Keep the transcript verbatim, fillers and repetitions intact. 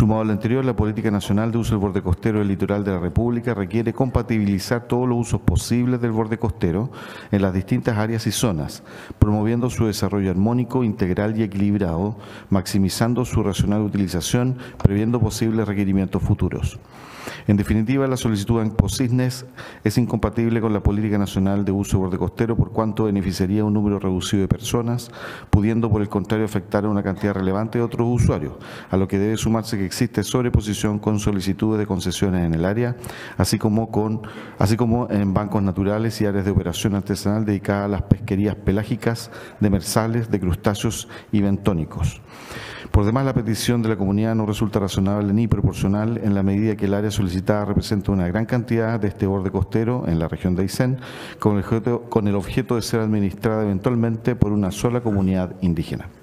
Sumado a lo anterior, la política nacional de uso del borde costero del litoral de la República requiere compatibilizar todos los usos posibles del borde costero en las distintas áreas y zonas, promoviendo su desarrollo armónico, integral y equilibrado, maximizando su racional utilización, previendo posibles requerimientos futuros. En definitiva, la solicitud de Anpo-Cisnes es incompatible con la política nacional de uso de borde costero por cuanto beneficiaría a un número reducido de personas, pudiendo por el contrario afectar a una cantidad relevante de otros usuarios, a lo que debe sumarse que existe sobreposición con solicitudes de concesiones en el área, así como, con, así como en bancos naturales y áreas de operación artesanal dedicadas a las pesquerías pelágicas, demersales, de crustáceos y bentónicos. Por demás, la petición de la comunidad no resulta razonable ni proporcional en la medida que el área solicitada representa una gran cantidad de este borde costero en la región de Aysén, con el objeto, con el objeto de ser administrada eventualmente por una sola comunidad indígena.